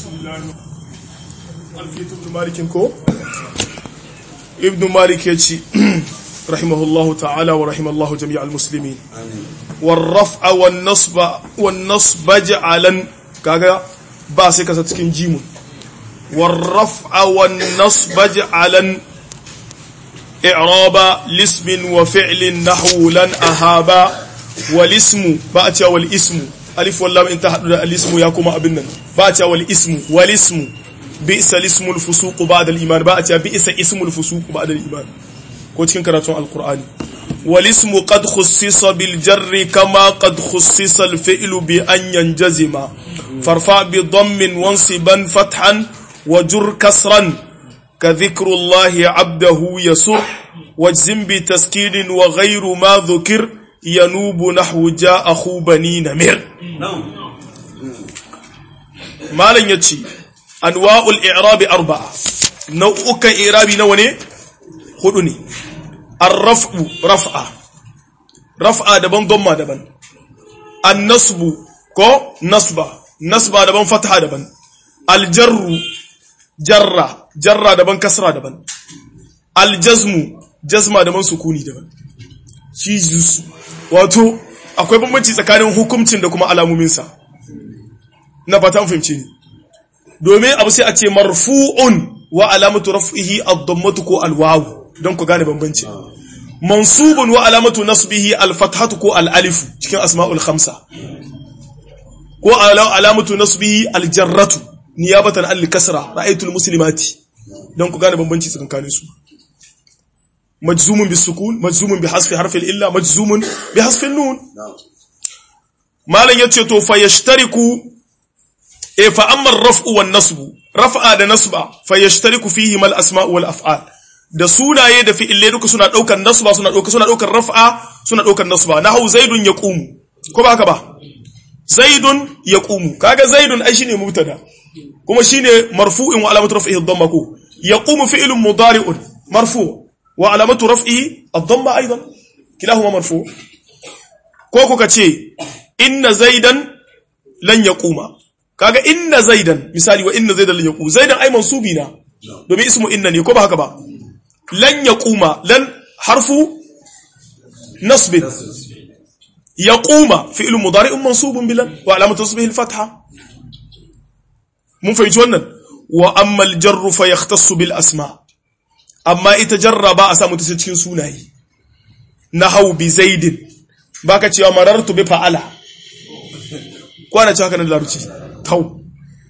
alfiyatu ibn malik ko ibn malik yace rahimahullahu ta'ala wa rahimallahu jami'al muslimin war raf'a wan nasba ja'alan kaga ba sai kasa cikin jimun war raf'a wan nasba ja'alan i'raba lismin wa fi'lin nahwu lan ahaba wal ismu ba a cewa wal ismu alif wal lam in ta hadu da al ismu ya kuma abin nan ba a cewa wal ismu bi'sa al ismu al fusuq ba'da al iman ba a cewa bi'sa ismu al fusuq ba'da al iman ko cikin karatun alqur'ani wal ismu qad khussisa bil jarri kama qad khussisa al fi'lu bi an yanjazima farfa bi dhammin wansiban fathan wa jur kasran ka dhikrullahi 'abdahu yasur wajzim bi taskinin wa ghayru ma dhukir yanubu nahwu ja'ahu bani namir malan yace anwa'ul i'rab arba'a nau'ukan i'rabi nawa ne hudu ne ar-raf'u raf'a daban dhamma daban an-nasbu ko nasba daban fatha daban al-jarru jarra daban kasra daban al-jazmu jazma daban sukuni daban shi wato akwai bambanci tsakanin hukuncin da kuma alamominsa na fata fahimce ni domin abu sai a ce marfu'un wa alamatu raf'ihi ad-dammatu ko al-waw don ku gane bambanci mansubun wa alamatu nasbihi al-fathatu ko al-alif cikin asma'ul khamsa ko alamatu nasbihi al-jarratu niyabatan al-kasra ra'aytul muslimati don ku gane bambanci tsakanin su مجزوم بالسكون مجزوم بحذف حرف الإلا مجزوم بحذف النون ما لن يتشتو فيشترك فأما الرفع والنصب رفع da nasba فيشترك فيهما الأسماء والأفعال da sunaye da fi'ilai duka suna daukar nasba suna daukar raf'a suna daukar nasba nahu zaidun yaqumu ko ba haka ba zaidun yaqumu kaga zaidun ai shine mubtada kuma shine marfu'un wa alamatu raf'ihi ad-damma ko yaqumu fi'lun mudari'un marfu' وعلامة رفعه الضمة أيضا كلاهما مرفوع كوكو كتشي إن زيدا لن يقوم كاغا إن زيدا مثالي وإن زيدا لن يقوم زيدا أي منصوبنا دومي اسمه إنني كوبا هكذا لن يقوم لن حرف نصب يقوم فعل مضارع منصوب بلن وعلامة نصبه الفتحة منفيجونا وأما الجر فيختص بالأسماء amma ita jarra ba a samu ta cikin sunaye nahau bi zaidin baka cewa marartu bi fa'ala ko ana cewa kana da laruci tau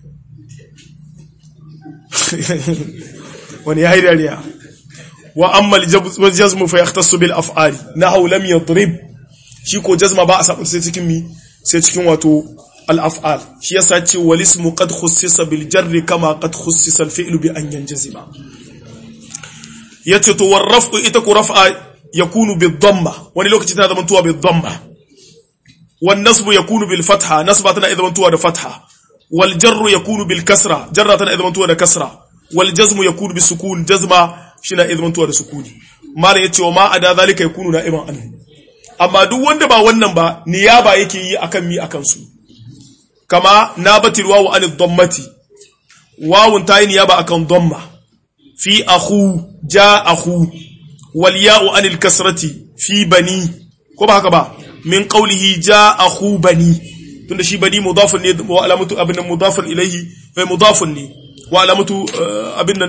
wani ya haidariya wa amma al-jazmu fa yahtassu bil af'ali nahau lam yadrib shi ko jazma ba a samu ta cikin sai cikin wato al-af'al shi yasa ce wal ismu qad khussisa bil jarri kama qad khussisa al-fi'lu bi an yanjazima yace to warrafu ita ku raf'a yakunu bid-dhamma wani lokaci tana zamantowa bid-dhamma wan nasbu yakunu bil fatha nasba tana zamantowa da fatha wal jarru yakunu bil kasra jarra tana zamantowa da kasra wal jazmu yakunu bis sukun jazma shina zamantowa da sukuni mala yace wa ma ada zalika yakunu na'iban anhu amma duk wanda ba wannan ba niyaba yake yi akan su kama nabatil wawu an ad-dhammati wawun tayi niyaba akan dhamma في أخو جاء أخو والياء عن الكسرة في بني كما هكذا من قوله جاء أخو بني تند شي بني مضاف وعلامة أبن مضاف إليه مضاف وعلامة أبن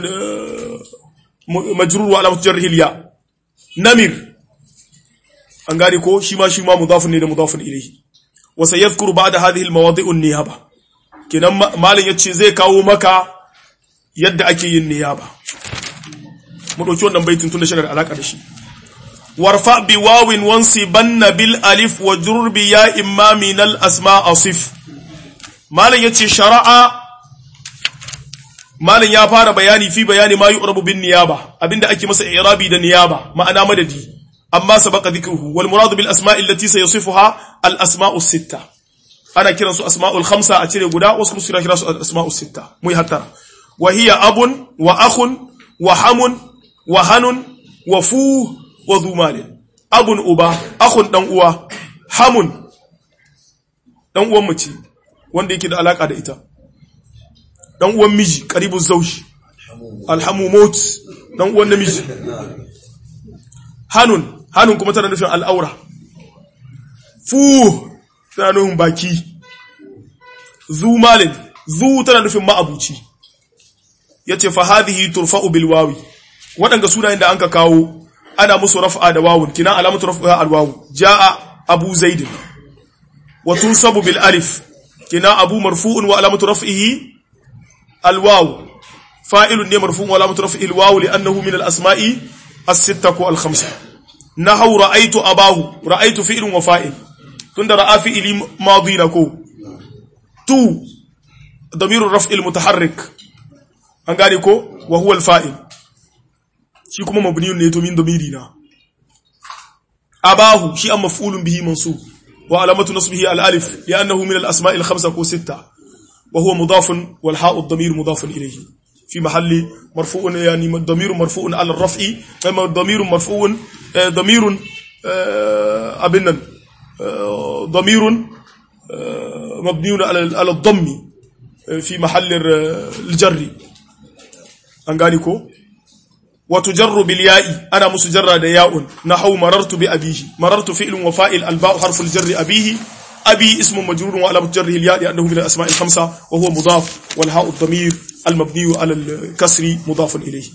مجرور وعلامة جره الياء نمر أنغاري كو شما مضاف مضاف إليه وسيذكر بعد هذه المواضع النيابة كنا مالن يتشي زي كاو مكا yadda ake yin niyaba mu dauki wannan baitin tun da shi da alaka da shi warfa bi wawin wansibanna bil alif wa jurr bi ya imma min al asma asif malan yace shar'a malan ya fara bayani fi bayani ma yu'rabu bin niyaba abinda ake masa i'rabi da niyaba ma'ana madadi amma sabaqa dhikruhu wal murad bil asma'i allati sayasifuha al asma'u sitta ana kiransu asma'ul khamsa a cire guda wasu kuma suna kiransu asma'us sitta mu yi hattara وهي أب وأخ وحم وهن وفو وذو مال أب أبا أخ دنوا حم دنوا متي wanda yake da alaka da ita dan uwan miji qaribu zawj alhamu maut dan uwan namiji hanun kuma tana nufin al'aura fu tana nufin baki zu malin zu tana nufin ma'abuci yace fa hadhihi turfa'u bil wawi wadanga sunayen da anka kawo ana musu raf'a da wawun kina alamatu raf'a al wawu jaa abu zaid wa tunsabu bil alif kina abu marfu'un wa alamatu raf'ihi al wawu fa'ilun ne marfu'un wa alamatu raf'ihi al wawu li'annahu min al asma'i as-sittah ko al khamsa nahaw ra'aytu abahu ra'aytu fi'lun wa fa'il tunda ra'a fi'li madi lako tu ضمير الرفع المتحرك an gane ko wa huwa al-fa'il shi kuma mabniyun ne to min damiri na abahu shi am maf'ulun bihi mansub wa alamatu nasbihi al-alif li'annahu min al-asma' al-khamsa ko sitta wa huwa mudafun wal ha'u ad-damir mudafun ilayhi fi mahalli marfu'un yani damir marfu'un ala ar-raf'i kama damir marfu'un damirun abinan damirun mabniun ala ad-dammi fi mahalli al-jarri an gani ko wato jarru bil ya'i ana musu jarra da ya'un nahwu marartu bi abihi marartu fi'lun wa fa'il al ba'u harfu al jarri abihi abi ismun majrurun wa alamatu jarrihi al ya'i annahu min al asma' al khamsa wa huwa mudaf wal ha'u ad damir al mabni ala al kasri mudaf ilayhi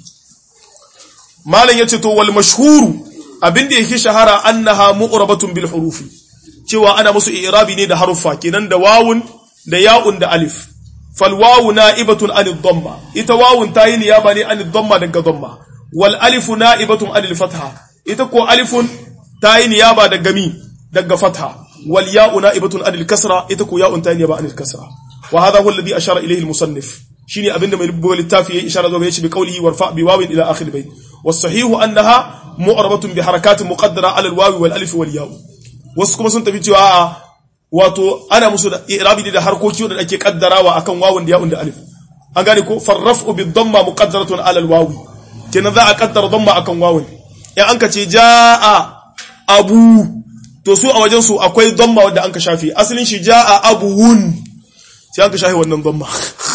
malan yace to wal mashhur abinda yake shahara annaha mu'rabatun bil hurufi cewa ana musu i'rabi ne da harufa kenan da wawun da ya'un da alif فالواو نائبة عن الضمة إتواو تاين ياباني عن الضمة دقى ضمة والألف نائبة عن الفتحة إتكو ألف تاين يابا دقى مين دقى فتحة والياء نائبة عن الكسرة إتكو ياء تاين يابا عن الكسرة وهذا هو الذي أشار إليه المصنف شيني أبن من البول التافي إشارة ذوبيش بقوله وارفع بواو إلى آخر البيت والصحيح أنها معربة بحركات مقدرة على الواو والألف والياء وسكما سنتبتوا wato ana musu da irabi da harkoki wanda ake kaddarawa akan wawun da ya'un da alif an gane ko farrafu bid damma muqaddaratun ala al wawi kenan za a kaddara damma akan wawun in an ka ce jaa abu to su a wajen su akwai damma wanda an ka shafi asalin shi jaa abuun sai an ka shafi wannan damma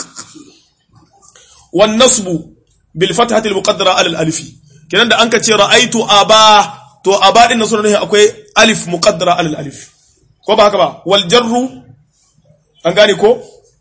wan nasbu bil fathati al muqaddara ala al alif kenan da an ka ce ra'aitu aba to aba din sunan ne akwai alif muqaddara ala al alif ko ba haka ba wal jarru an gane ko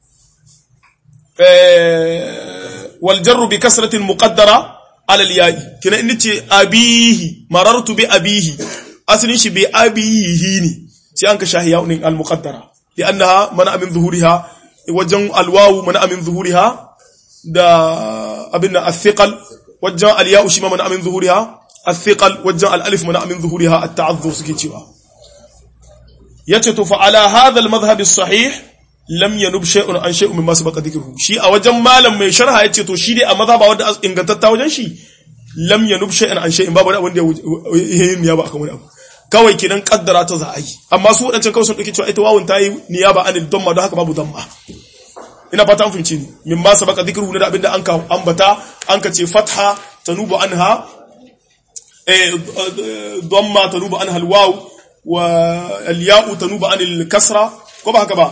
wal jarru bi kasratin muqaddara ala al ya'i kina in ce abihi marartu bi abihi aslin shi bi abihi ne sai an ka shahi ya'un al muqaddara li'annaha mana min zuhuriha wajen al wawu mana min zuhuriha da abinna al-thiqal wajen al ya'u shi mana min zuhuriha al-thiqal wajen al alif mana min zuhuriha at-ta'azzur suke cewa yace to fa ala hadha al-madhhab as-sahih lam yanub shay'un an shay'un mimma sabaqa dhikruhu shi a wajen malam mai sharha yace to shi dai a mazhaba wanda ingantatta wajen shi lam yanub shay'an an shay'in babu wanda yayin niyaba akan wani abu kawai kidan kaddara ta za a yi amma su wadancan kawai sun dauke cewa ita wawun ta yi niyaba anil damma don haka babu damma ina fata an fahimci ni mimma sabaqa dhikruhu da abinda an ka ambata an ka ce fatha tanubu anha damma tanubu anha al-waw والياء تنوب عن الكسرة كما هكذا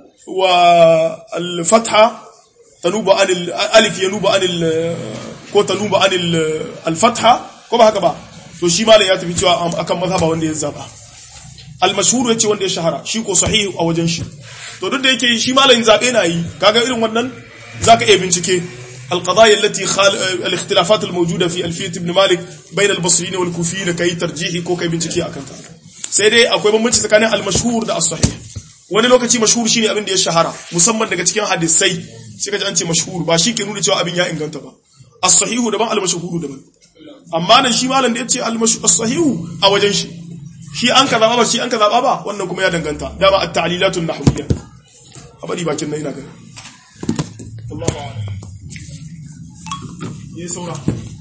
والفتحة تنوب عن الألف ينوب عن تنوب عن الفتحة كما هكذا to shi malam ya tafi cewa akan mazhaba wanda ya zaba al-mashhur yace wanda ya shahara shi ko sahih a wajen shi to duk da yake shi malam zabe na yi kaga irin wannan zaka iya bincike al-qadaya allati al-ikhtilafat al-mawjuda fi alfiyat ibn malik bayna al-basriyin wal kufiyin kai tarjihi ko kai bincike akan ta sai dai akwai bambanci tsakanin al-mashhur da as-sahih wani lokaci mashhur shine abin da ya shahara musamman daga cikin hadisai sai kaji an ce mashhur ba shi ke nuna cewa abin ya inganta ba as-sahih daban al-mashhur daban amma nan shi malam da yace as-sahih a wajen shi an ka zaba ba shi an ka zaba ba wannan kuma ya danganta dama at-ta'lilatun nahwiyya abadi bakin nan ina gani Allahu a'lam yi saura